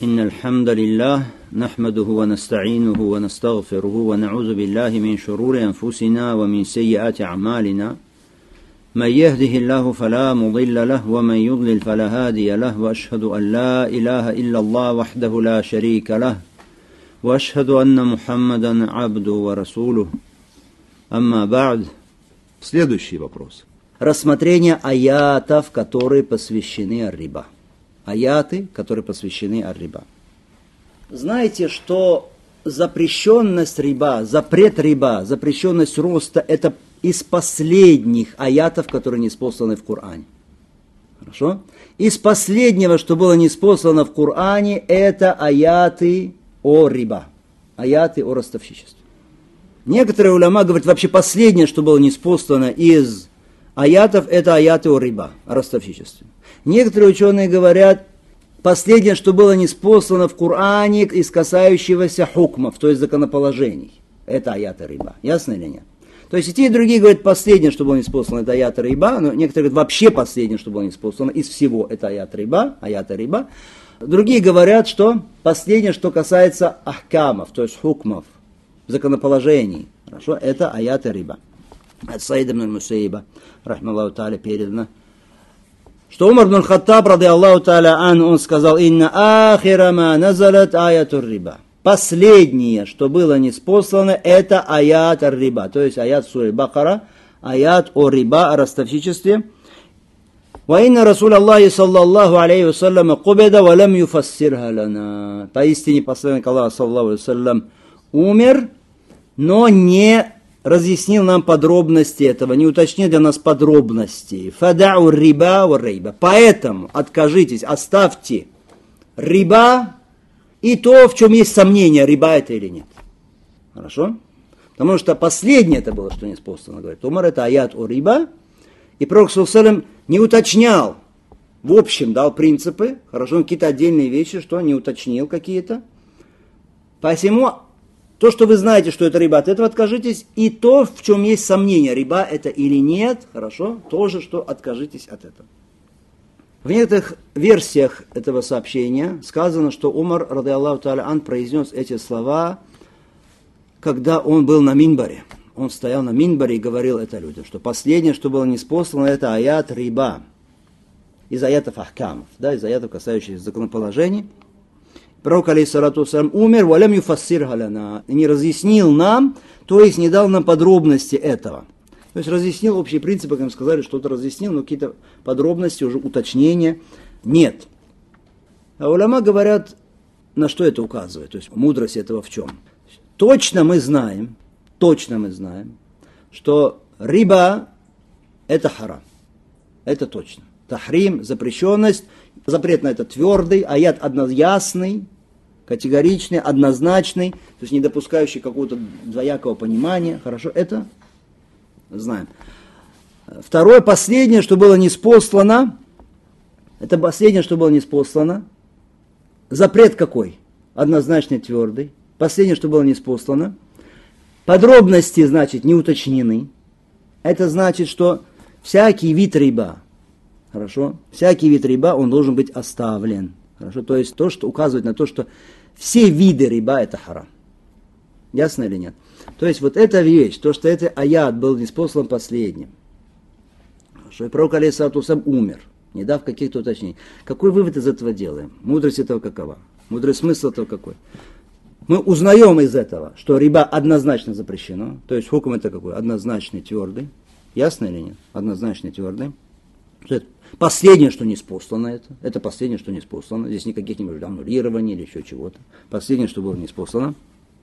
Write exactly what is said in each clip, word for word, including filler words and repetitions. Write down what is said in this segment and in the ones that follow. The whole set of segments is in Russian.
إن الحمد لله نحمده ونستعينه ونستغفره ونعوذ بالله من شرور أنفسنا ومن سيئات أعمالنا من يهده الله فلا مضل له ومن يضلل فلا هادي له وأشهد أن لا إله إلا الله وحده لا شريك له وأشهد أن محمدا عبده ورسوله أما بعد. Следующий вопрос. Рассмотрение аятов, которые посвящены ар-риба. Аяты, которые посвящены ар-риба. Знаете, что запрещенность риба, запрет риба, запрещенность роста – это из последних аятов, которые ниспосланы в Коране. Хорошо? Из последнего, что было ниспослано в Коране, это аяты о риба, аяты о ростовщичестве. Некоторые уляма говорят, вообще последнее, что было ниспослано из аятов, это аяты о риба, о ростовщичестве. Некоторые ученые говорят, последнее, что было ниспослано в Коране из касающегося хукмов, то есть законоположений, это аяты риба. Ясно или нет? То есть и те, и другие говорят, последнее, что было ниспослано, это аяты риба, но некоторые говорят, вообще последнее, что было ниспослано из всего, это аяты риба, аяты риба. Другие говорят, что последнее, что касается ахкамов, то есть хукмов, законоположений, хорошо, это аяты риба. От Саида ибн Мусаиба, рахмаллаху тааля, передано, что Умар ибн Хаттаб, ради Аллаху тааля ан, он сказал, «Инна ахира ма назалат аятур риба». Последнее, что было ниспослано, это аят ар-риба, то есть аят сури Бакара, аят о риба, о ростовщичестве. «Ва инна Расул Аллахи саллаллаху алейхи вассалям кубеда ва лам юфассирха лана». Поистине посланник Аллаха саллаллаху алейхи вассалям умер, но не разъяснил нам подробности этого, не уточнил для нас подробности. «Фадау риба ва рейба». Поэтому откажитесь, оставьте риба и то, в чем есть сомнение, риба это или нет. Хорошо? Потому что последнее это было, что ниспослано, говорит Умар, это аят о риба, и пророк саллаллаху алейхи ва саллям не уточнял, в общем дал принципы, хорошо, какие-то отдельные вещи, что не уточнил какие-то. Посему то, что вы знаете, что это риба, от этого откажитесь, и то, в чем есть сомнение, риба это или нет, хорошо, тоже, что откажитесь от этого. В некоторых версиях этого сообщения сказано, что Умар, ради Аллаху тааля ан, произнес эти слова, когда он был на минбаре. Он стоял на минбаре и говорил это людям, что последнее, что было ниспослано, это аят риба, из аятов ахкамов, да, из аятов, касающихся законоположений. Пророк, алейхиссалату вассалям, умер, ва лам юфассирха лана, и не разъяснил нам, то есть не дал нам подробности этого. То есть разъяснил общие принципы, как им сказали, что-то разъяснил, но какие-то подробности, уже уточнения нет. А уляма говорят, на что это указывает, то есть мудрость этого в чем. Точно мы знаем, точно мы знаем, что риба это харам, это точно. Тахрим, запрещенность, запрет на это твердый, аят одноясный, категоричный, однозначный, то есть не допускающий какого-то двоякого понимания. Хорошо, это знаем. Второе, последнее, что было ниспослано, это последнее, что было ниспослано, запрет какой? Однозначный, твердый. Последнее, что было ниспослано. Подробности, значит, не уточнены. Это значит, что всякий вид риба, хорошо, всякий вид риба, он должен быть оставлен. Хорошо, то есть то, что указывает на то, что все виды риба это харам. Ясно или нет? То есть вот эта вещь, то, что этот аят был ниспослан последним. Хорошо, и пророк, алейхиссалату вассалям, умер, не дав каких-то уточнений. Какой вывод из этого делаем? Мудрость этого какова? Мудрый смысл этого какой? Мы узнаем из этого, что риба однозначно запрещено. То есть хукм это какой? Однозначный, твердый. Ясно или нет? Однозначный, твердый. Это последнее, что ниспослано это. Это последнее, что ниспослано. Здесь никаких не может аннулирований или еще чего-то. Последнее, что было ниспослано.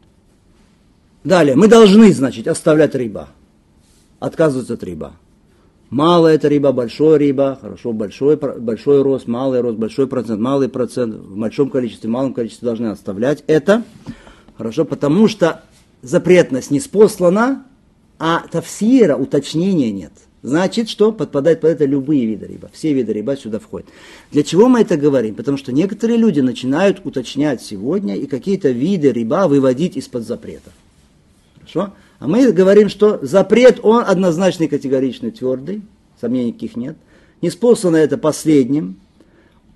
Далее, мы должны, значит, оставлять риба. Отказываться от риба. Малое это риба, большой риба, хорошо, большой, большой рост, малый рост, большой процент, малый процент, в большом количестве, в малом количестве должны оставлять это. Хорошо, потому что запретность ниспослана, а тафсира, уточнения нет. Значит, что подпадает под это любые виды риба. Все виды риба сюда входят. Для чего мы это говорим? Потому что некоторые люди начинают уточнять сегодня и какие-то виды риба выводить из-под запретов. Хорошо? А мы говорим, что запрет, он однозначный, категоричный, твердый, сомнений никаких нет. Ниспослано это последним.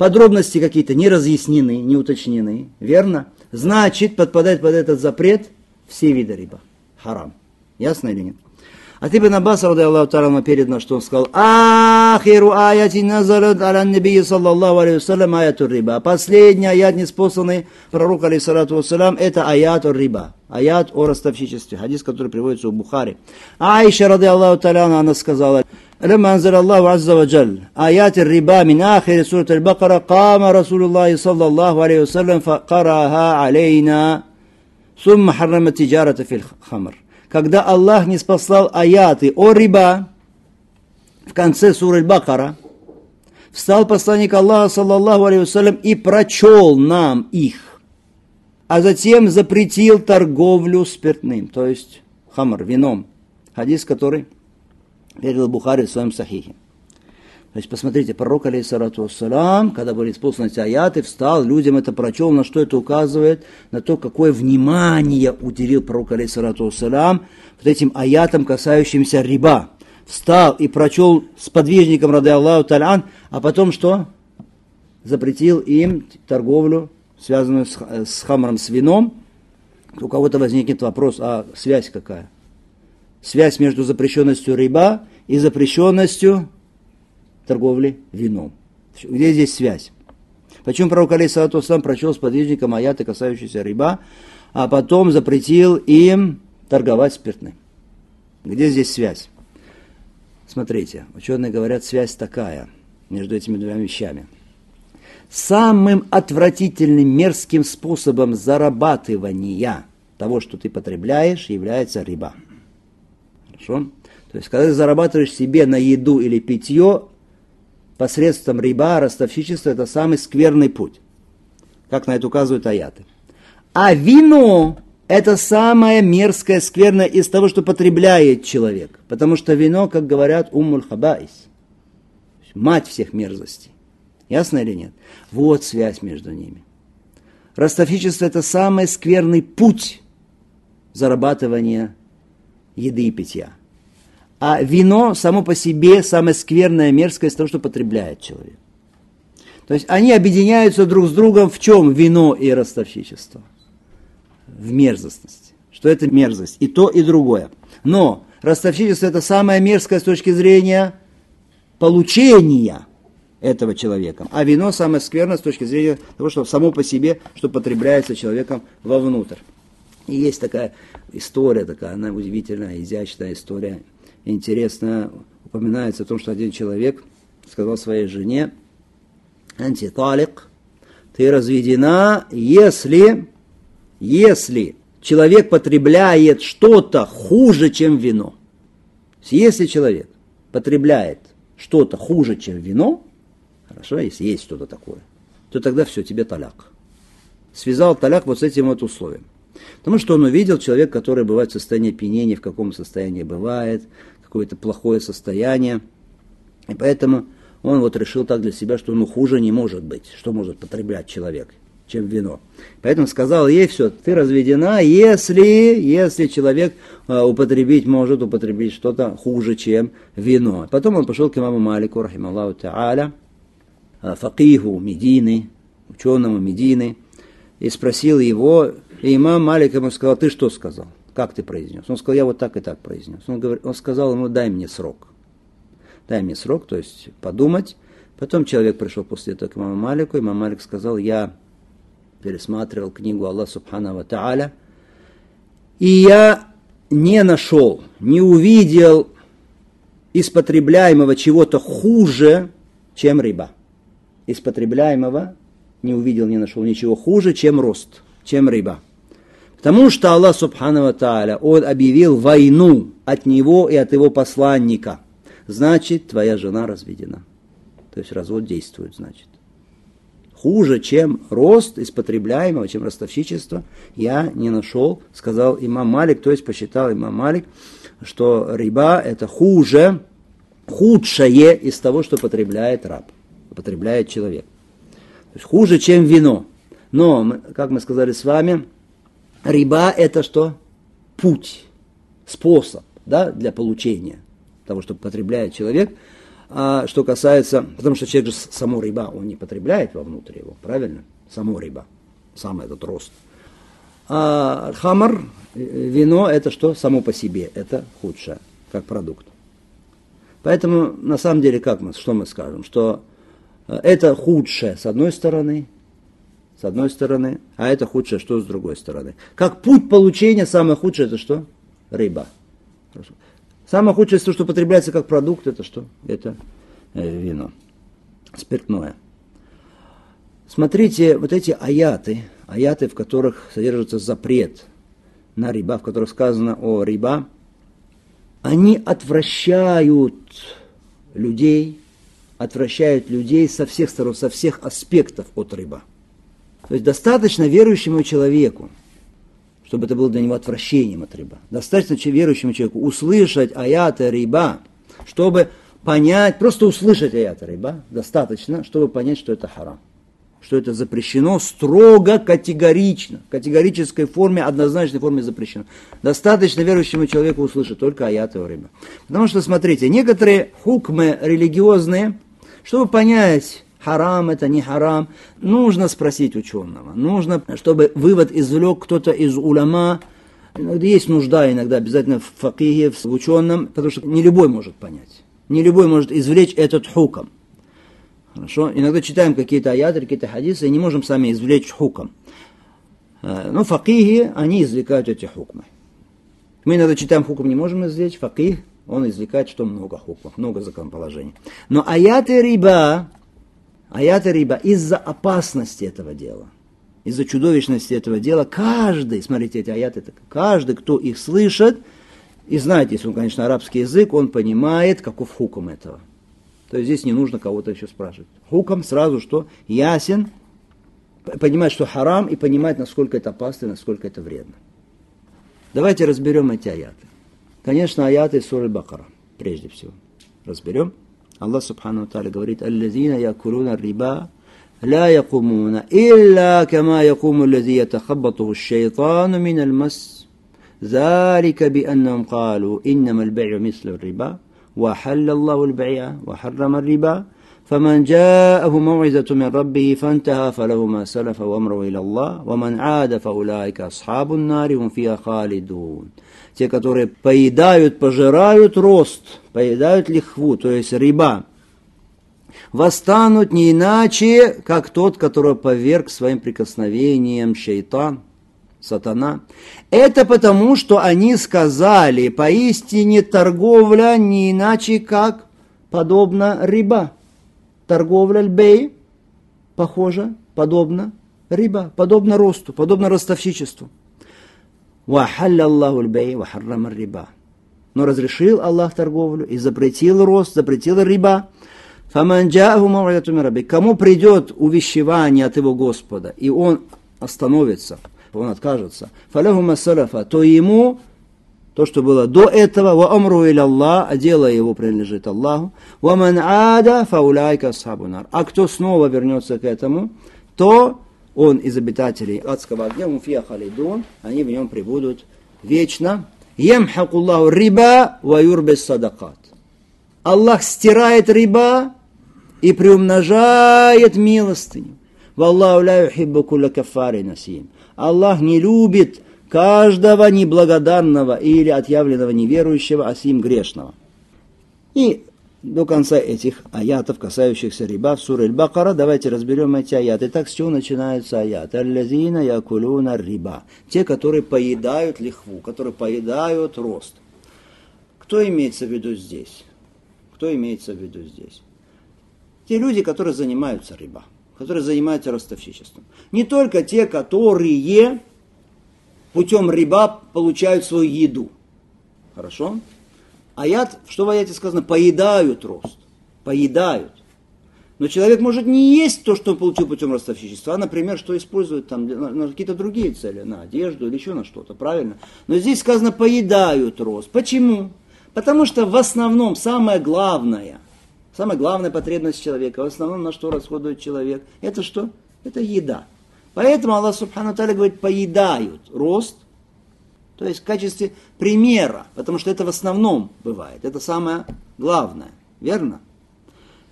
подробности какие-то не разъяснены, не уточнены, верно? Значит, подпадает под этот запрет все виды риба. Харам. Ясно или нет? От Ибн Аббаса, ради Аллаху та'аля, передано, что он сказал: «Ахиру аяти назалат аля набии саллаллаху алейхи вассалям аяту риба». Последний аят, неспосланный пророку, алейхиссалату вассалям, это аят риба. Аят о ростовщичестве. Хадис, который приводится у Бухари. Аиша, ради Аллаху та'аля, она сказала: «Лама анзал Аллаху азза ва джаль аят риба мин ахири сурат аль-Бакара, кама Расулуллахи саллаллаху алейхи вассалям факараха алейна, сумма харрама тиджарата фил хамр». Когда Аллах не спаслал аяты о риба в конце суры Аль-Бакара, встал посланник Аллаха, саллаллаху алейхи вассалям, и прочел нам их, а затем запретил торговлю спиртным, то есть хамр, вином. Хадис, который передал Бухари в своем сахихе. То есть, посмотрите, пророк, алейхиссалату вассалям, когда были исполнены эти аяты, встал, людям это прочел, на что это указывает? На то, какое внимание уделил пророк, алейхиссалату вассалям, вот этим аятам, касающимся риба. Встал и прочел сподвижникам, ради Аллаху та'аля, а потом что? Запретил им торговлю, связанную с, с хамром, с вином. У кого-то возникнет вопрос, а связь какая? Связь между запрещенностью риба и запрещенностью торговли вином. Где здесь связь? Почему пророк, алейхиссалату вассалям, прочел сподвижникам аяты, касающиеся риба, а потом запретил им торговать спиртным? Где здесь связь? Смотрите, ученые говорят, связь такая между этими двумя вещами. Самым отвратительным, мерзким способом зарабатывания того, что ты потребляешь, является риба. Хорошо? То есть, когда ты зарабатываешь себе на еду или питье, посредством риба, ростовщичества, это самый скверный путь, как на это указывают аяты. А вино – это самое мерзкое, скверное из того, что потребляет человек. Потому что вино, как говорят, уммуль хабаис, мать всех мерзостей. Ясно или нет? Вот связь между ними. Ростовщичество – это самый скверный путь зарабатывания еды и питья. А вино само по себе самое скверное, мерзкое из того, что потребляет человек. То есть они объединяются друг с другом в чем? Вино и ростовщичество. В мерзостности. Что это мерзость? И то, и другое. Но ростовщичество это самое мерзкое с точки зрения получения этого человеком. А вино самое скверное с точки зрения того, что само по себе, что потребляется человеком вовнутрь. И есть такая история, такая, она удивительная, изящная история. Интересно, упоминается о том, что один человек сказал своей жене: «Антиталик, ты разведена, если, если человек потребляет что-то хуже, чем вино». Если человек потребляет что-то хуже, чем вино, хорошо, если есть что-то такое, то тогда все, тебе таляк. Связал таляк вот с этим вот условием. Потому что он увидел человек, который бывает в состоянии опьянения, в каком состоянии бывает, какое-то плохое состояние. И поэтому он вот решил так для себя, что ну хуже не может быть, что может потреблять человек, чем вино. Поэтому сказал ей: все, ты разведена, если, если человек э, употребить может употребить что-то хуже, чем вино. Потом он пошел к имаму Малику, рахималлаху та'аля, факиху Медины, ученому Медины, и спросил его, и имам Малик ему сказал: ты что сказал? Как ты произнес? Он сказал: я вот так и так произнес. Он, говорит, он сказал ему: дай мне срок. Дай мне срок, то есть подумать. Потом человек пришел после этого к имаму Малику, и имам Малик сказал: я пересматривал книгу Аллаха Субхану ва Та'аля, и я не нашел, не увидел из потребляемого чего-то хуже, чем риба. Из потребляемого не увидел, не нашел ничего хуже, чем рост, чем риба. Потому что Аллах Субхану ва Та'аля, Он объявил войну от Него и от Его посланника. Значит, твоя жена разведена. То есть развод действует, значит. Хуже, чем рост из потребляемого, чем ростовщичество, я не нашел, сказал имам Малик, то есть посчитал имам Малик, что риба это хуже, худшее из того, что потребляет раб, потребляет человек. То есть хуже, чем вино. Но, как мы сказали с вами, риба это что? Путь, способ, да, для получения того, что потребляет человек. А что касается, потому что человек же само риба, он не потребляет вовнутрь его, правильно? Само риба, сам этот рост. А хамар, вино, это что? Само по себе, это худшее, как продукт. Поэтому, на самом деле, как мы, что мы скажем? Что это худшее с одной стороны, с одной стороны, а это худшее что с другой стороны. Как путь получения, самое худшее это что? Риба. Самое худшее, то, что потребляется как продукт, это что? Это э, вино, спиртное. Смотрите, вот эти аяты, аяты, в которых содержится запрет на риба, в которых сказано о риба, они отвращают людей, отвращают людей со всех сторон, со всех аспектов от риба. То есть достаточно верующему человеку, чтобы это было для него отвращением от риба. Достаточно верующему человеку услышать аяты риба, чтобы понять, просто услышать аяты риба, достаточно, чтобы понять, что это харам. Что это запрещено строго, категорично, в категорической форме, однозначной форме запрещено. Достаточно верующему человеку услышать только аяты риба. Потому что, смотрите, некоторые хукмы религиозные, чтобы понять, харам это, не харам, нужно спросить ученого. Нужно, чтобы вывод извлек кто-то из уляма. Иногда есть нужда, иногда обязательно в факихе, в ученом, потому что не любой может понять. Не любой может извлечь этот хукм. Хорошо? Иногда читаем какие-то аяты, какие-то хадисы, и не можем сами извлечь хукм. Но факихи, они извлекают эти хукмы. Мы иногда читаем хукм, не можем извлечь, факих, он извлекает, что много хукмов, много законоположений. Но аяты риба, аяты риба из-за опасности этого дела, из-за чудовищности этого дела, каждый, смотрите, эти аяты, каждый, кто их слышит, и знаете, если он, конечно, арабский язык, он понимает, каков хукм этого. То есть здесь не нужно кого-то еще спрашивать. Хукм сразу что? Ясен, понимает, что харам, и понимает, насколько это опасно, насколько это вредно. Давайте разберем эти аяты. Конечно, аяты из суры Бакара, прежде всего. Разберем. Аллах Субхану Тааля говорит: «Аллазина якулуна риба, ла якумуна, илля кама якуму аллази ятахаббатуху аш-шайтану миналь мас, залика бианнахум калу иннама аль-бай'у мислу ар-риба, وحل الله البيع وحرم الربا فمن جاءه موعظة من ربه فانتهى فله ما سلف وأمره إلى الله ومن عاد فأولئك أصحاب النار هم فيها خالدون». Те, которые поедают, пожирают рост, поедают лихву, то есть риба, восстанут не иначе, как тот, который поверг своим прикосновением шейтан, сатана. Это потому, что они сказали, поистине торговля не иначе, как подобно риба. Торговля аль-бей похожа, подобно риба, подобно росту, подобно ростовщичеству. «Вахалля Аллаху аль-бей, вахаррама риба». Но разрешил Аллах торговлю и запретил рост, запретил риба. «Фаман джааху мау'изату мин раббих». Кому придет увещевание от его Господа, и он остановится, он откажется, фаляху масаляфа, то ему, то, что было до этого, ва амру иля Аллах, а дело его принадлежит Аллаху, ва ман ада фауляйка асхабу нар. А кто снова вернется к этому, то он из обитателей адского огня, муфия халидун, они в нем пребудут вечно. Ямхаку Аллаху риба ва юрбис садакат. Аллах стирает риба и приумножает милостыню. Валлаху ла юхиббу кулля каффарин асим. Аллах не любит каждого неблагодарного или отъявленного неверующего, асим грешного. И до конца этих аятов, касающихся риба в суре Аль-Бакара, давайте разберем эти аяты. Итак, с чего начинаются аяты? «Аллазина якулуна риба». Те, которые поедают лихву, которые поедают рост. Кто имеется в виду здесь? Кто имеется в виду здесь? Те люди, которые занимаются риба, которые занимаются ростовщичеством. Не только те, которые путем риба получают свою еду. Хорошо? Аят, что в аяте сказано? Поедают рост. Поедают. Но человек может не есть то, что он получил путем ростовщичества, а, например, что использует там на, на какие-то другие цели, на одежду или еще на что-то, правильно? Но здесь сказано поедают рост. Почему? Потому что в основном самое главное, самая главная потребность человека, в основном на что расходует человек, это что? Это еда. Поэтому Аллах Субхану Тааля говорит, поедают рост, то есть в качестве примера, потому что это в основном бывает, это самое главное, верно?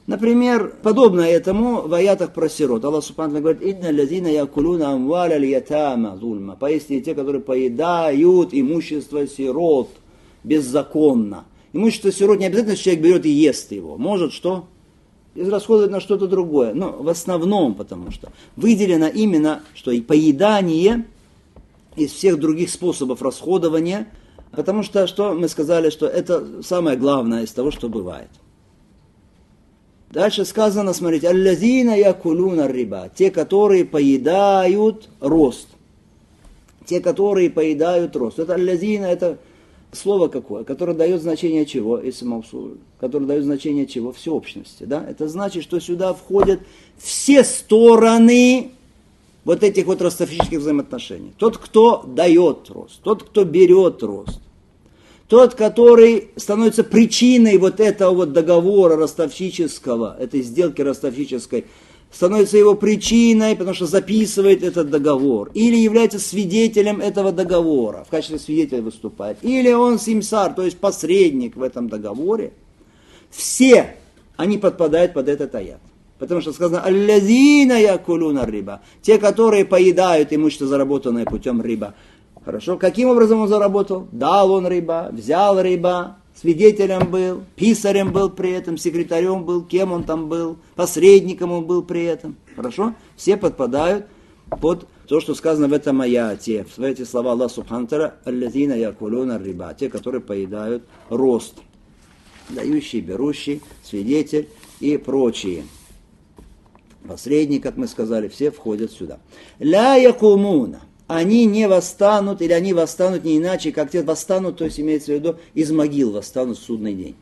Например, подобно этому в аятах про сирот. Аллах Субхану говорит: «Инна лазина якулуна амваля льятама зульма». Поистине те, которые поедают имущество сирот беззаконно. Имущество сирот не обязательно, что человек берет и ест его. Может что? Израсходовать на что-то другое. Но в основном, потому что выделено именно, что и поедание из всех других способов расходования, потому что, что мы сказали, что это самое главное из того, что бывает. Дальше сказано, смотрите, «Аллазина якулуна риба», те, которые поедают рост. Те, которые поедают рост. Это аллазина, это слово какое? Которое дает значение чего? Исм-маусуль. Которое дает значение чего? Всеобщности. Да? Это значит, что сюда входят все стороны вот этих вот ростовщических взаимоотношений. Тот, кто дает рост, тот, кто берет рост. Тот, который становится причиной вот этого вот договора ростовщического, этой сделки ростовщической, становится его причиной, потому что записывает этот договор. Или является свидетелем этого договора, в качестве свидетеля выступает. Или он симсар, то есть посредник в этом договоре. Все они подпадают под этот аят. Потому что сказано «Аллазина якулуна риба», те, которые поедают имущество, заработанное путем риба. Хорошо, каким образом он заработал? Дал он риба, взял риба, свидетелем был, писарем был при этом, секретарем был, кем он там был, посредником он был при этом. Хорошо? Все подпадают под то, что сказано в этом аяте. В эти слова Аллах Субхану Тааля: «Аллазина якулуна риба», те, которые поедают рост. Дающий, берущий, свидетель и прочие. Посредник, как мы сказали, все входят сюда. «Ля якумуна». Они не восстанут, или они восстанут не иначе, как те восстанут, то есть имеется в виду, из могил восстанут в судный день.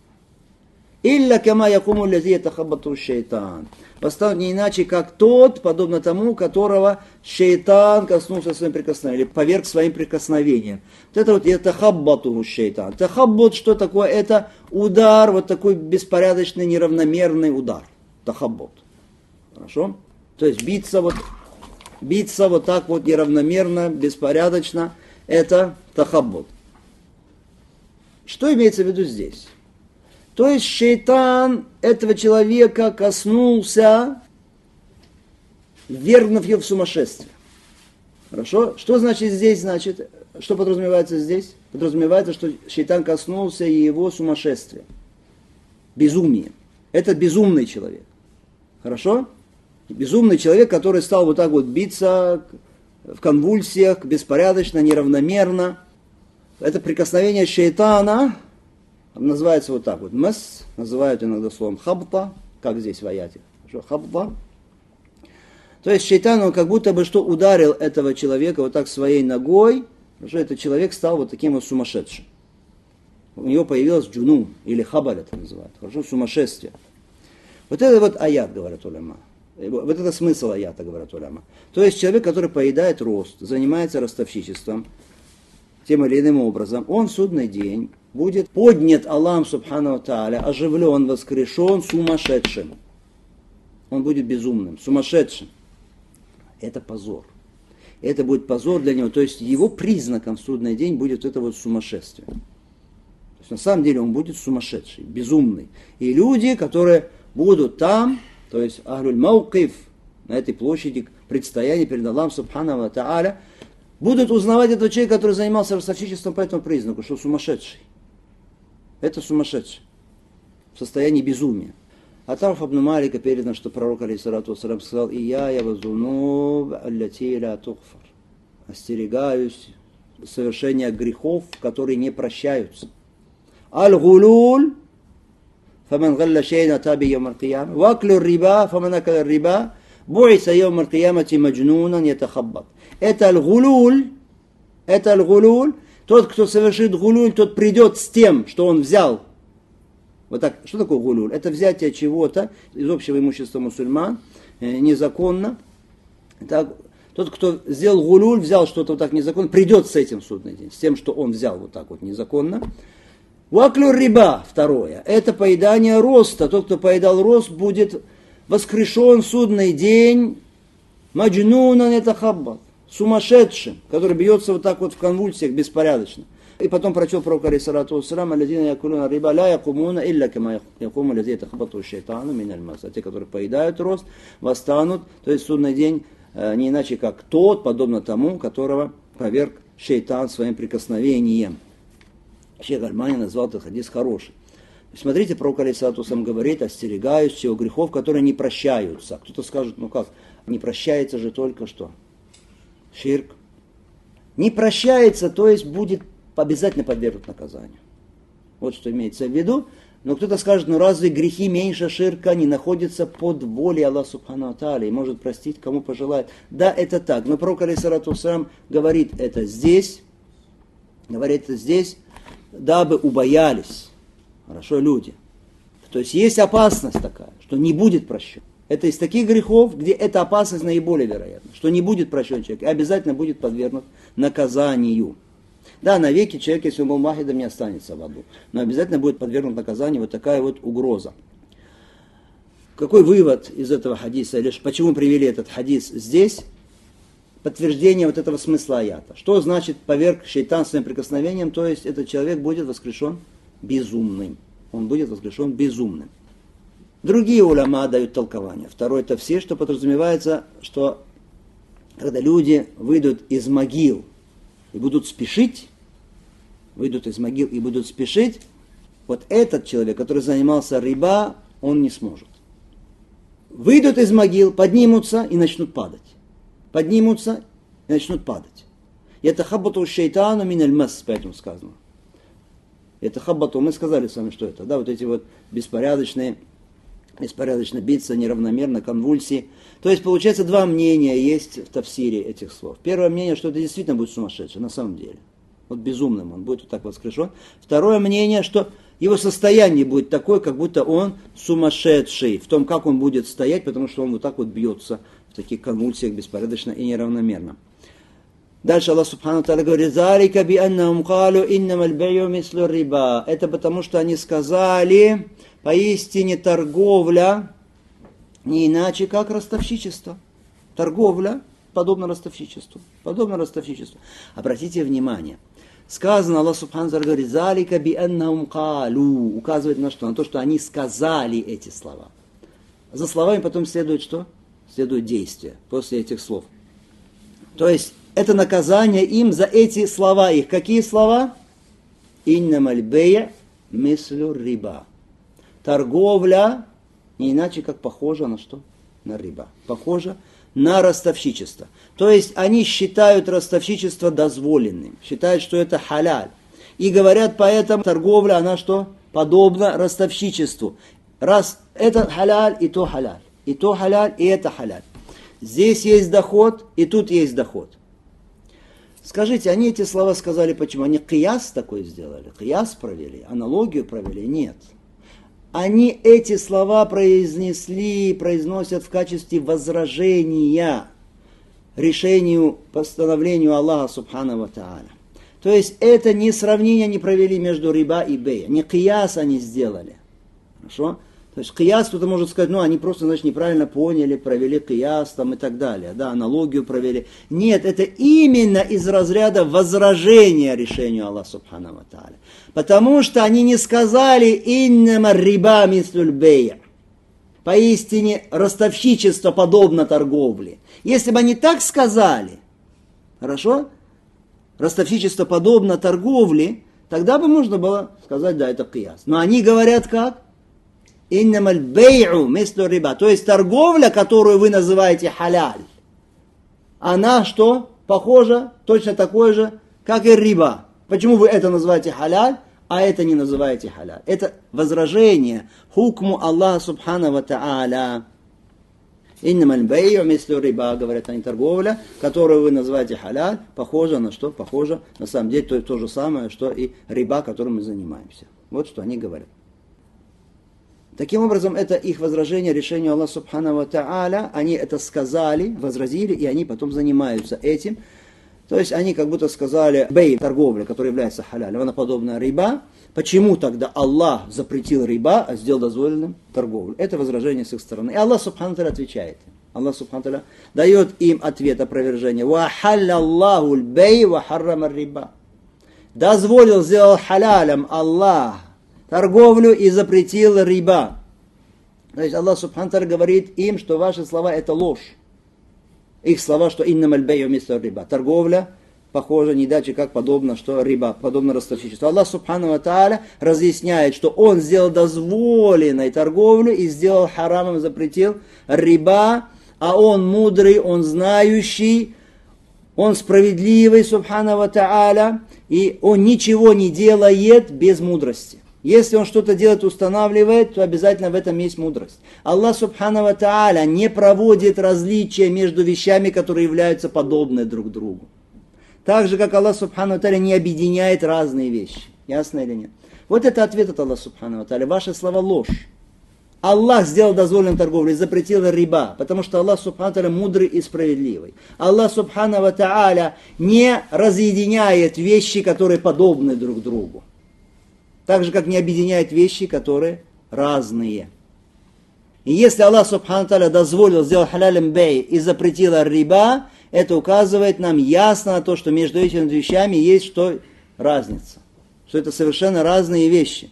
«Илля кама якуму лази ятахаббату шейтан». Восстанут не иначе, как тот, подобно тому, которого шейтан коснулся своим прикосновением, или поверг своим прикосновением. Вот это вот ятахаббату шейтан. Тахаббут, что такое? Это удар, вот такой беспорядочный, неравномерный удар. Тахаббут. Хорошо? То есть биться вот... Биться вот так вот неравномерно, беспорядочно, это тахаббут. Что имеется в виду здесь? То есть шейтан этого человека коснулся, ввергнув его в сумасшествие. Хорошо? Что значит здесь? Значит, что подразумевается здесь? Подразумевается, что шейтан коснулся его сумасшествия. Безумие. Это безумный человек. Хорошо? Безумный человек, который стал вот так вот биться в конвульсиях, беспорядочно, неравномерно. Это прикосновение шейтана называется вот так вот. Мас, называют иногда словом хабта, как здесь в аяте. Хабта. То есть шейтан, он как будто бы что ударил этого человека вот так своей ногой, что этот человек стал вот таким вот сумасшедшим. У него появилось джуну, или хабаль это называют. Хорошо, сумасшествие. Вот это вот аят, говорят уляма. Вот это смысл аята, говорят уляма. То есть человек, который поедает рост, занимается ростовщичеством, тем или иным образом, он в судный день будет поднят Аллахом Субхану Тааля, оживлен, воскрешен, сумасшедшим. Он будет безумным, сумасшедшим. Это позор. Это будет позор для него. То есть его признаком в судный день будет это вот сумасшествие. То есть на самом деле он будет сумасшедший, безумный. И люди, которые будут там, то есть Ахлюль Маукиф, на этой площади предстояния перед Аллахом Субхану Тааля, будут узнавать этого человека, который занимался ростовщичеством по этому признаку, что сумасшедший. Это сумасшедший. В состоянии безумия. А Тарф ибн Малика передано, что пророк алейхиссалату вассалям сказал: «И я, я вазунуб аллати ля тухфар». Остерегаюсь совершения грехов, которые не прощаются. Аль-гулуль فمن غل شيئا أتى به يوم القيامة وأكل الربا فمن أكل الربا بعث يوم القيامة مجنونا يتخبط. Это аль-гулуль, это аль-гулуль, тот, кто совершит гулуль, тот придет с тем, что он взял. Вот так, что такое гулуль? Это взятие чего-то из общего имущества мусульман, э, незаконно. Так, тот, кто сделал гулуль, взял что-то вот так незаконно, придет с этим в судный день, с тем, что он взял вот так вот незаконно. Ваклю риба, второе, это поедание роста. Тот, кто поедал рост, будет воскрешен в судный день маджнунан ятахаббат, сумасшедшим, который бьется вот так вот в конвульсиях беспорядочно. И потом прочел пророк алейхиссалату вассалам: «Аллазина якулуна риба ла якумуна илля кама якуму лази тахабату шайтану миналь мас». А те, которые поедают рост, восстанут, то есть в судный день, не иначе как тот, подобно тому, которого поверг шайтан своим прикосновением. Шейх Альбани назвал этот хадис хороший. Смотрите, пророк алейхиссалату вассалам говорит: остерегаюсь всего грехов, которые не прощаются. Кто-то скажет: ну как, не прощается же только что? Ширк. Не прощается, то есть будет обязательно подвергнут наказанию. Вот что имеется в виду. Но кто-то скажет: ну разве грехи меньше ширка не находятся под волей Аллаха Субхану ва Тааля и может простить, кому пожелает? Да, это так. Но пророк алейхиссалату вассалам говорит это здесь, говорит это здесь, дабы убоялись, хорошо, люди. То есть есть опасность такая, что не будет прощен. Это из таких грехов, где эта опасность наиболее вероятна, что не будет прощен человек, и обязательно будет подвергнут наказанию. Да, навеки человек, если он был мухидом, не останется в аду, но обязательно будет подвергнут наказанию. Вот такая вот угроза. Какой вывод из этого хадиса, или почему привели этот хадис здесь? Подтверждение вот этого смысла аята. Что значит поверг шайтан своим прикосновением? То есть этот человек будет воскрешен безумным. Он будет воскрешен безумным. Другие уляма дают толкование. Второй тафсир, что подразумевается, что когда люди выйдут из могил и будут спешить, выйдут из могил и будут спешить, вот этот человек, который занимался риба, он не сможет. Выйдут из могил, поднимутся и начнут падать. Поднимутся и начнут падать. Это хаббату шайтану миналь мас, поэтому сказано. Это хаббату, мы сказали с вами, что это, да, вот эти вот беспорядочные, беспорядочно биться, неравномерно, конвульсии. То есть, получается, два мнения есть в тафсире этих слов. Первое мнение, что это действительно будет сумасшедший, на самом деле. Вот безумным он будет вот так воскрешен. Второе мнение, что его состояние будет такое, как будто он сумасшедший, в том, как он будет стоять, потому что он вот так вот бьется в таких конвульсиях беспорядочно и неравномерно. Дальше Аллах Субхану ва Тааля говорит: «Залика би аннахум калу иннамаль бай'у мислу риба». Это потому, что они сказали: поистине торговля не иначе, как ростовщичество. Торговля подобно ростовщичеству. Подобно ростовщичеству. Обратите внимание. Сказано, Аллах Субхану ва Тааля говорит: «Залика би аннахум калу». Указывает на что? На то, что они сказали эти слова. За словами потом следует что? Следует действие после этих слов. То есть, это наказание им за эти слова их. Какие слова? «Иннамаль бей'у мислу риба». Торговля не иначе, как похожа на что? На риба. Похожа на ростовщичество. То есть они считают ростовщичество дозволенным. Считают, что это халяль. И говорят поэтому, торговля, она что? Подобна ростовщичеству. Раз это халяль, и то халяль. И то халяль, и это халяль. Здесь есть доход, и тут есть доход. Скажите, они эти слова сказали почему? Они кияс такой сделали? Кияс провели? Аналогию провели? Нет. Они эти слова произнесли, произносят в качестве возражения решению, постановлению Аллаха Субхану ва Тааля. То есть это не сравнение они провели между риба и бей. Не кияс они сделали. Хорошо? То есть кияс, кто-то может сказать, ну они просто, значит, неправильно поняли, провели кияс там и так далее, да, аналогию провели. Нет, это именно из разряда возражения решению Аллаха Субхану ва Тааля. Потому что они не сказали «иннама риба мислюль бей'а». Поистине ростовщичество подобно торговле. Если бы они так сказали, хорошо, ростовщичество подобно торговле, тогда бы можно было сказать, да, это кияс. Но они говорят как? «Иннамаль бей'у мислю риба». То есть торговля, которую вы называете халяль, она что? Похожа, точно такой же, как и риба. Почему вы это называете халяль, а это не называете халяль? Это возражение хукму Аллаха Субхану ва Тааля. «Иннамаль бей'у мислю риба», говорят они, торговля, которую вы называете халяль, похожа на что? Похожа, на самом деле, то, то же самое, что и риба, которым мы занимаемся. Вот что они говорят. Таким образом, это их возражение решению Аллаха Субхану ва Тааля. Они это сказали, возразили, и они потом занимаются этим. То есть они как будто сказали, бей, торговля, которая является халялем, она подобна риба. Почему тогда Аллах запретил риба, а сделал дозволенным торговлю? Это возражение с их стороны. И Аллах Субхану ва Тааля отвечает. Аллах Субхану ва Тааля дает им ответ, опровержение. «Ва халля Аллаху аль-бей ва харрама риба». дозволил, сделал халялем Аллах торговлю и запретил риба. То есть Аллах Субхану ва Тааля говорит им, что ваши слова это ложь. Их слова, что иннамаль бей'у мислу риба. Торговля похоже, не иначе как подобно, что риба, подобно ростовщичеству. Аллах Субхану ва Тааля разъясняет, что Он сделал дозволенной торговлю и сделал харамом, запретил риба, а Он мудрый, Он знающий, Он справедливый, Субхану ва Тааля, и Он ничего не делает без мудрости. Если Он что-то делает, устанавливает, то обязательно в этом есть мудрость. Аллах Субхану ва Тааля не проводит различия между вещами, которые являются подобны друг другу. Так же, как Аллах Субхану ва Тааля не объединяет разные вещи. Ясно или нет? Вот это ответ от Аллаха Субхану ва Тааля. Ваши слова ложь. Аллах сделал дозволенную торговлю и запретил риба, потому что Аллах Субхану ва Тааля мудрый и справедливый. Аллах Субхану ва Тааля не разъединяет вещи, которые подобны друг другу. Так же, как не объединяет вещи, которые разные. И если Аллах Субхану ва Тааля дозволил, сделал халялем бей и запретил риба, это указывает нам ясно на то, что между этими вещами есть что? Разница. Что это совершенно разные вещи.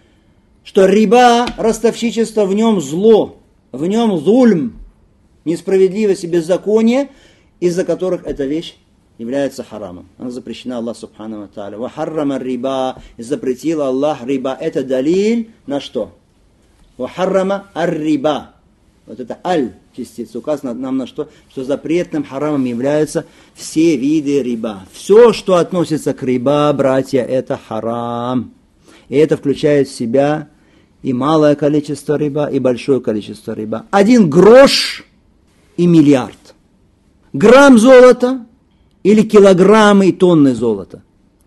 Что риба, ростовщичество, в нем зло, в нем зульм, несправедливость и беззаконие, из-за которых эта вещь является харамом. Она запрещена Аллах Субхану ва Тааля. Ва харрама риба, и запретил Аллах риба. Это далиль на что? Ва харрама ар-риба. Вот это аль частица указано нам на что? Что запретным харамом являются все виды риба. Все, что относится к риба, братья, это харам. И это включает в себя и малое количество риба, и большое количество риба. Один грош и миллиард. Грамм золота или килограммы и тонны золота.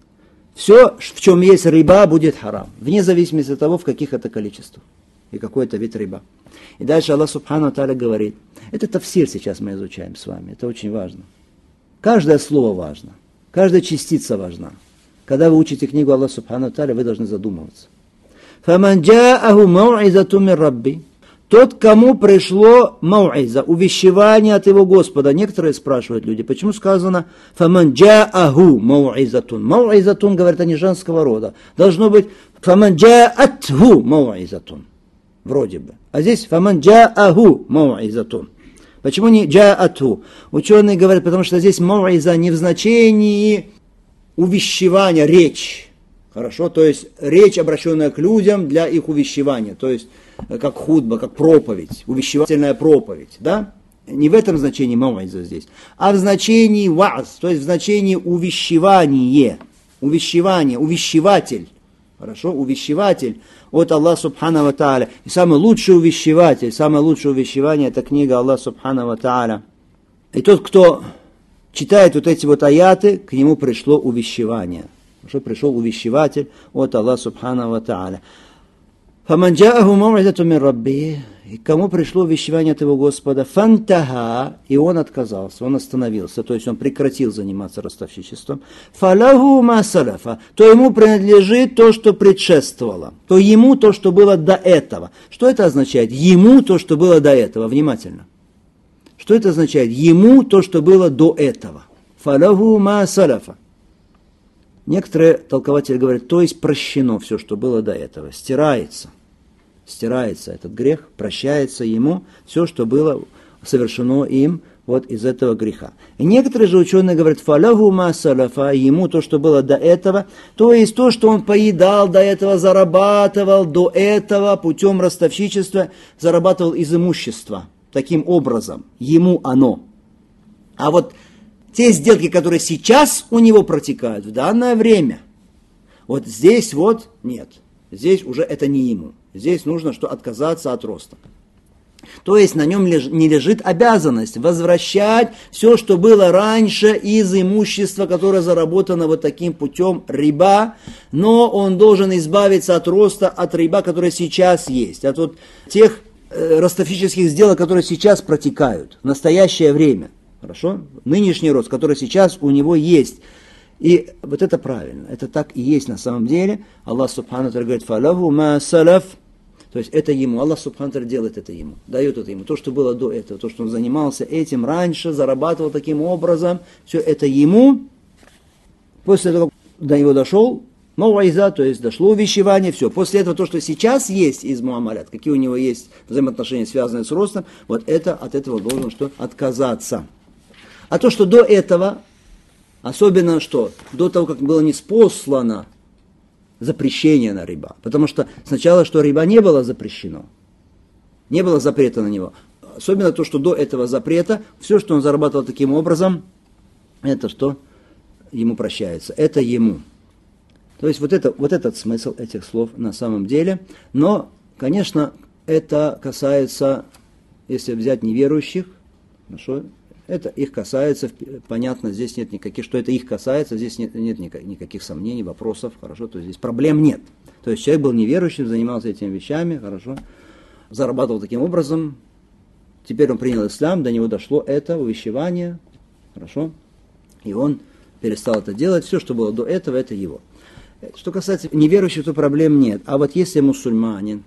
Все, в чем есть риба, будет харам. Вне зависимости от того, в каких это количествах. И какой это вид риба. И дальше Аллах Субхану ва Тааля говорит. Это тафсир сейчас мы изучаем с вами. Это очень важно. Каждое слово важно. Каждая частица важна. Когда вы учите книгу Аллаха Субхану ва Тааля, вы должны задумываться. فَمَنْ جَاءَهُ مَوْعِزَةٌ مِّن رَبِّهِ. Тот, кому пришло мау'иза, увещевание от его Господа. Некоторые спрашивают люди, почему сказано فَمَنْ جَاءَهُ مَوْعِزَةٌ. Мау'изатун, говорят они, женского рода. Должно быть فَمَنْ جَاءَتْهُ مَوْعِزَةٌ. Вроде бы. А здесь فَمَنْ جَاءَهُ مَوْعِزَةٌ. Почему не джа'атху? Ученые говорят, потому что здесь мау'иза не в значении увещевания, речь. Хорошо? То есть речь, обращенная к людям для их увещевания. То есть как худба, как проповедь, увещевательная проповедь. Да? Не в этом значении мау'иза здесь, а в значении ва'з, то есть в значении увещевание. Увещевание, увещеватель. Хорошо? Увещеватель от Аллаха Субхану ва Тааля. И самый лучший увещеватель, самое лучшее увещевание, это книга Аллаха Субхану ва Тааля. И тот, кто читает вот эти вот аяты, к нему пришло увещевание. Что пришел увещеватель от Аллаха Субхану ва Тааля. فَمَنْ جَاءَهُ مَوْعِظَةٌ مِّن رَبِّهِ. И кому пришло увещевание от его Господа, фантаха, и он отказался, он остановился, то есть он прекратил заниматься ростовщичеством, фалаху ма салафа, то ему принадлежит то, что предшествовало, то ему то, что было до этого. Что это означает? Ему то, что было до этого, внимательно. Что это означает? Ему то, что было до этого. Фалаху ма салафа. Некоторые толкователи говорят, то есть прощено все, что было до этого, стирается. Стирается этот грех, прощается ему все, что было совершено им вот из этого греха. И некоторые же ученые говорят, фалаху ма салафа, ему то, что было до этого, то есть то, что он поедал до этого, зарабатывал до этого путем ростовщичества, зарабатывал из имущества. Таким образом, ему оно. А вот те сделки, которые сейчас у него протекают в данное время, вот здесь вот нет. Здесь уже это не ему. Здесь нужно что отказаться от роста. То есть на нем леж, не лежит обязанность возвращать все, что было раньше из имущества, которое заработано вот таким путем риба, но он должен избавиться от роста, от риба, который сейчас есть, от вот тех э, ростовщических сделок, которые сейчас протекают в настоящее время. Хорошо? Нынешний рост, который сейчас у него есть. И вот это правильно, это так и есть на самом деле. Аллах Субхану ва Тааля говорит, фалаху ма салаф. То есть это ему, Аллах Субхану ва Тааля делает это ему, дает это ему. То, что было до этого, то, что он занимался этим раньше, зарабатывал таким образом, все это ему. После того, как до него дошел мауайза, то есть дошло увещевание, все. После этого то, что сейчас есть из муамалят, какие у него есть взаимоотношения, связанные с ростом, вот это, от этого должен что? Отказаться. А то, что до этого, особенно что? До того, как было ниспослано запрещение на риба. Потому что сначала, что риба не было запрещено, не было запрета на него. Особенно то, что до этого запрета, все, что он зарабатывал таким образом, это что? Ему прощается. Это ему. То есть вот, это, вот этот смысл этих слов на самом деле. Но, конечно, это касается, если взять неверующих, хорошо, это их касается, понятно, здесь нет никаких, что это их касается, здесь нет, нет никаких сомнений, вопросов, хорошо, то есть здесь проблем нет. То есть человек был неверующим, занимался этими вещами, хорошо, зарабатывал таким образом, теперь он принял ислам, до него дошло это увещевание, хорошо, и он перестал это делать, все, что было до этого, это его. Что касается неверующих, то проблем нет. А вот если мусульманин,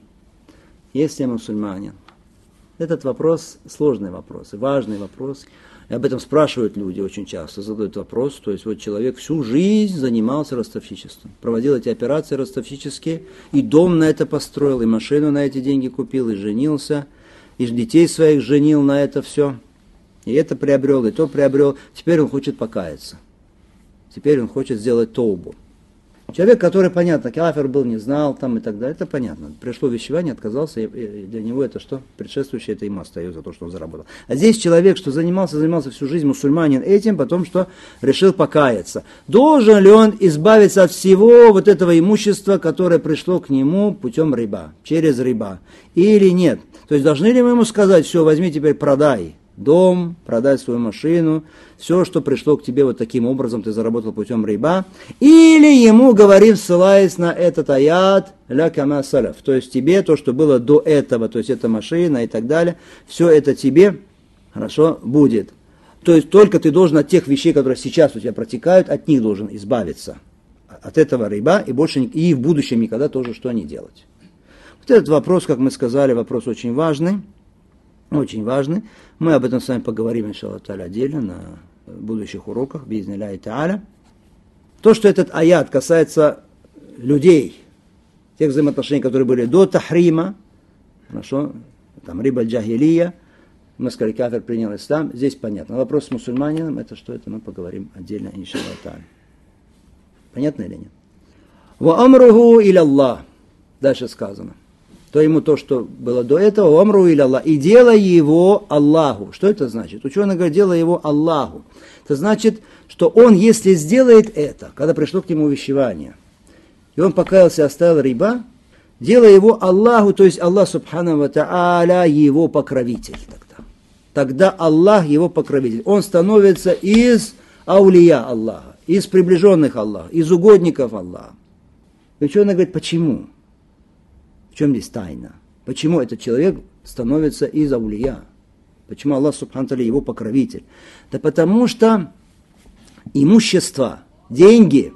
если мусульманин, этот вопрос сложный вопрос, важный вопрос. И об этом спрашивают люди очень часто, задают вопрос. То есть вот человек всю жизнь занимался ростовщичеством, проводил эти операции ростовщические, и дом на это построил, и машину на эти деньги купил, и женился, и детей своих женил на это все. И это приобрел, и то приобрел. Теперь он хочет покаяться. Теперь он хочет сделать тоубу. Человек, который, понятно, кафир был, не знал там и так далее, это понятно. Пришло вещевание, отказался, и для него это что? Предшествующее это ему остается, то, что он заработал. А здесь человек, что занимался, занимался всю жизнь, мусульманин этим, потом что? Решил покаяться. Должен ли он избавиться от всего вот этого имущества, которое пришло к нему путем риба, через риба, или нет? То есть должны ли мы ему сказать, все, возьми теперь, продай дом, продай свою машину, все, что пришло к тебе вот таким образом, ты заработал путем риба, или ему говорим, ссылаясь на этот аят, ля кама салаф, то есть тебе то, что было до этого, то есть эта машина и так далее, все это тебе, хорошо, будет. То есть только ты должен от тех вещей, которые сейчас у тебя протекают, от них должен избавиться, от этого риба, и больше и в будущем никогда тоже что не делать. Вот этот вопрос, как мы сказали, вопрос очень важный, очень важный. Мы об этом с вами поговорим, иншаллах та'аля, отдельно на будущих уроках, би'изни-ллахи та'аля. То, что этот аят касается людей, тех взаимоотношений, которые были до тахрима, хорошо, там риба джахилия, мы сказали, кафир принял ислам, здесь понятно. Вопрос с мусульманином, это что, это мы поговорим отдельно, иншаллах та'аля. Понятно или нет? Ва амруху иля Аллах. Дальше сказано. То ему то, что было до этого, амру иля Аллах, и делай его Аллаху. Что это значит? Ученый говорит, делай его Аллаху. Это значит, что он, если сделает это, когда пришло к нему увещевание, и он покаялся и оставил риба, делай его Аллаху, то есть Аллах субхану ва та'аля его покровитель тогда. Тогда Аллах его покровитель. Он становится из аулия Аллаха, из приближенных Аллаха, из угодников Аллаха. И ученый говорит, почему? В чем здесь тайна? Почему этот человек становится из аулия? Почему Аллах субхану тааля его покровитель? Да потому что имущество, деньги,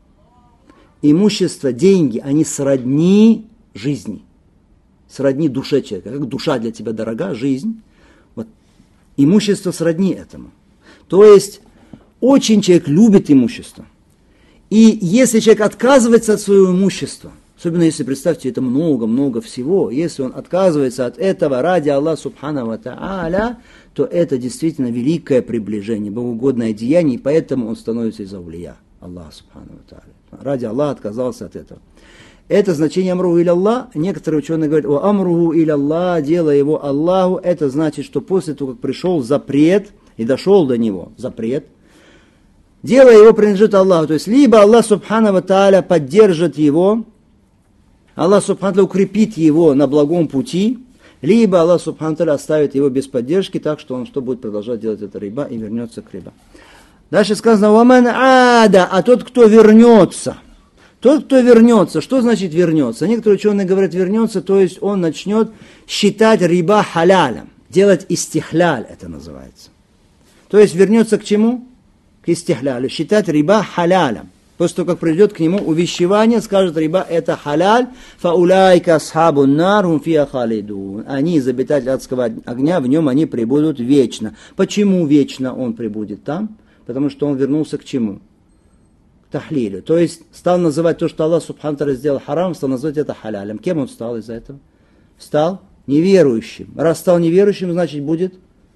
имущество, деньги, они сродни жизни, сродни душе человека. Как душа для тебя дорога, жизнь, вот имущество сродни этому. То есть очень человек любит имущество. И если человек отказывается от своего имущества, особенно если, представьте, это много-много всего, если он отказывается от этого ради Аллаха субхану ва та'аля, то это действительно великое приближение, богоугодное деяние, и поэтому он становится из аулия Аллаха субхану ва та'аля. Ради Аллаха отказался от этого. Это значение амруху иля Аллах. Некоторые ученые говорят, о амруху иля Аллах, делай его Аллаху, это значит, что после того, как пришел запрет, и дошел до него запрет, дело его принадлежит Аллаху. То есть, либо Аллах субхану ва та'аля поддержит его, Аллах субхану тааля укрепит его на благом пути, либо Аллах субхану тааля оставит его без поддержки, так что он что будет продолжать делать это риба и вернется к риба. Дальше сказано, «Ваман ада», а тот, кто вернется. Тот, кто вернется, что значит вернется? Некоторые ученые говорят, вернется, то есть он начнет считать риба халялем, делать истихляль, это называется. То есть вернется к чему? К истихлялю, считать риба халялем. После того, как придет к нему увещевание, скажет риба, это халяль, фауляйка асхабун нар хум фиа халидун. Они, из обитателей адского огня, в нем они пребудут вечно. Почему вечно он пребудет там? Потому что он вернулся к чему? К тахлилю. То есть стал называть то, что Аллах Субхану ва Тааля сделал харамом, стал называть это халялем. Кем он стал из-за этого? Стал неверующим. Раз стал неверующим, значит будет,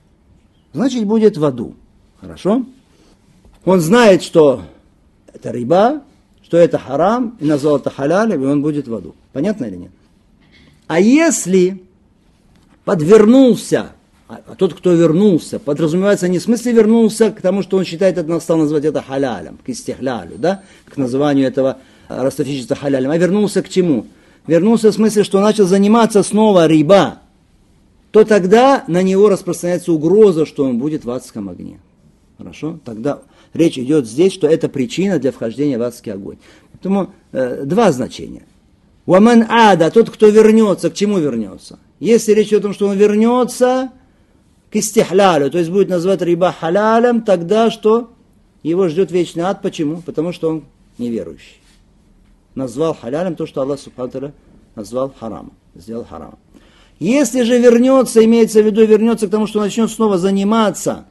значит будет в аду. Хорошо? Он знает, что это риба, что это харам, и назвал это халялем, и он будет в аду. Понятно или нет? А если подвернулся, а тот, кто вернулся, подразумевается не в смысле вернулся к тому, что он считает, это стал называть это халялем, к истихлялю, да, к названию этого растафичества халялем, а вернулся к чему? Вернулся в смысле, что начал заниматься снова риба, то тогда на него распространяется угроза, что он будет в адском огне. Хорошо? Тогда речь идет здесь, что это причина для вхождения в адский огонь. Поэтому э, два значения. Уаман ада, тот, кто вернется, к чему вернется? Если речь идет о том, что он вернется к истихлялю, то есть будет называть риба халялем, тогда что? Его ждет вечный ад. Почему? Потому что он неверующий. Назвал халялем то, что Аллах Субхану ва Тааля назвал харамом, сделал харамом. Если же вернется, имеется в виду, вернется к тому, что начнет снова заниматься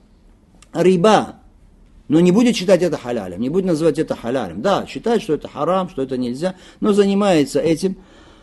риба, но не будет считать это халялем, не будет называть это халялем. Да, считает, что это харам, что это нельзя, но занимается этим,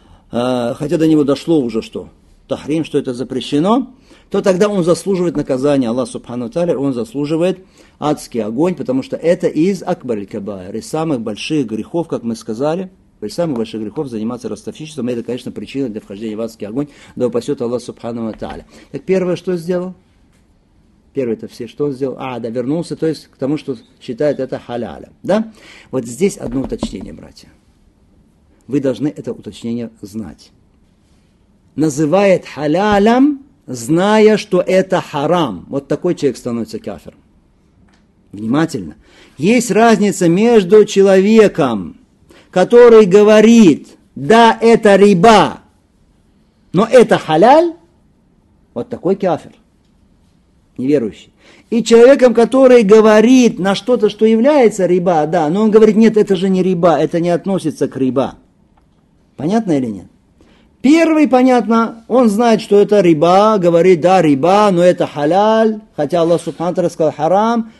э, хотя до него дошло уже, что тахрим, что это запрещено, то тогда он заслуживает наказания Аллаха Субхану ва Тааля, он заслуживает адский огонь, потому что это из акбар аль-кабаир, из самых больших грехов, как мы сказали, из самых больших грехов заниматься ростовщичеством, это, конечно, причина для вхождения в адский огонь, да упасет Аллах Субхану ва Тааля. Так первое, что сделал? Первое это все, что он сделал? А, да, вернулся, то есть к тому, что считает это халялем. Да? Вот здесь одно уточнение, братья. Вы должны это уточнение знать. Называет халялем, зная, что это харам. Вот такой человек становится кафиром. Внимательно. Есть разница между человеком, который говорит, да, это риба, но это халяль, вот такой кафир, неверующий. И человеком, который говорит на что-то, что является риба, да, но он говорит, нет, это же не риба, это не относится к риба. Понятно или нет? Первый, понятно, он знает, что это риба, говорит, да, риба, но это халяль, хотя Аллах Субхану ва Тааля сказал харам,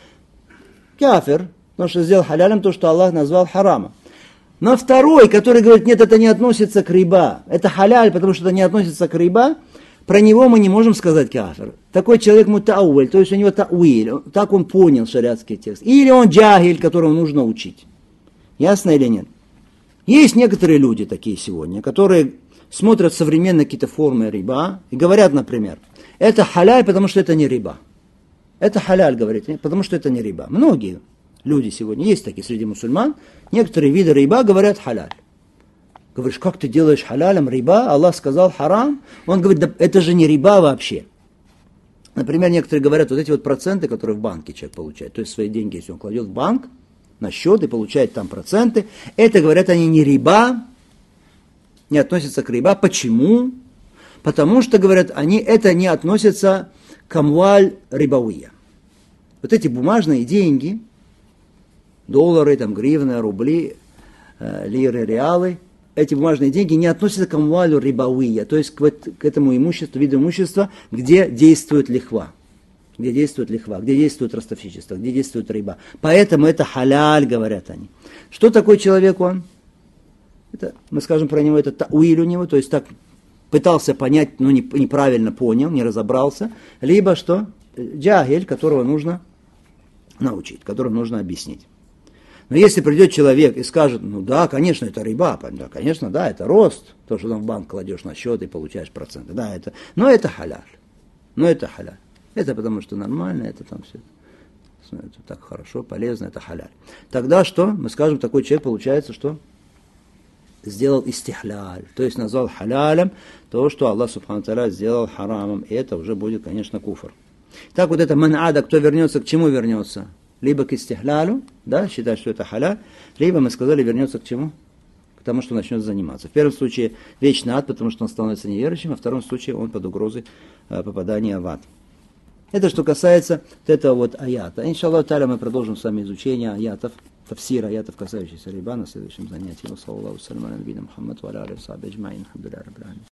кафир, потому что сделал халялем то, что Аллах назвал харамом. Но второй, который говорит, нет, это не относится к риба, это халяль, потому что это не относится к риба, про него мы не можем сказать кафир. Такой человек мутауэль, то есть у него тауиль, так он понял шариатский текст. Или он джахиль, которого нужно учить. Ясно или нет? Есть некоторые люди такие сегодня, которые смотрят современные какие-то формы риба и говорят, например, это халяль, потому что это не риба. Это халяль, говорит, потому что это не риба. Многие люди сегодня, есть такие среди мусульман, некоторые виды риба говорят халяль. Говоришь, как ты делаешь халялем риба? Аллах сказал харам. Он говорит, да это же не риба вообще. Например, некоторые говорят, вот эти вот проценты, которые в банке человек получает, то есть свои деньги, если он кладет в банк, на счет и получает там проценты, это, говорят, они не риба, не относятся к риба. Почему? Потому что, говорят, они, это не относится к амваль рибауия. Вот эти бумажные деньги, доллары, там, гривны, рубли, э, лиры, реалы, эти бумажные деньги не относятся к амвалю рибауия, то есть к, к этому имуществу, виду имущества, где действует лихва. Где действует лихва, где действует ростовщичество, где действует риба. Поэтому это халяль, говорят они. Что такой человек он? Это, мы скажем про него, это тауиль у него, то есть так пытался понять, но не, неправильно понял, не разобрался. Либо что? Джахиль, которого нужно научить, которого нужно объяснить. Но если придет человек и скажет, ну да, конечно, это риба, да, конечно, да, это рост, то, что там в банк кладешь на счет и получаешь проценты, да, это, но это халяль, но это халяль. Это потому что нормально, это там все, это так хорошо, полезно, это халяль. Тогда что? Мы скажем, такой человек получается, что сделал истихляль, то есть назвал халялем то, что Аллах Субхану ва Тааля сделал харамом, и это уже будет, конечно, куфр. Так вот это ман'ада, кто вернется, к чему вернется? Либо к истихлялю, да, считать, что это халяль, либо, мы сказали, вернется к чему? К тому, что начнет заниматься. В первом случае вечный ад, потому что он становится неверующим, а в втором случае он под угрозой э, попадания в ад. Это что касается вот этого вот аята. Иншаллах та'аля мы продолжим с вами изучение аятов, тафсир аятов, касающихся риба, на следующем занятии. Саллаллаху алейхи ва саллям, Мухаммад ва аля алихи ва сахбихи аджмаин. Алхамдулиллахи раббил аламин.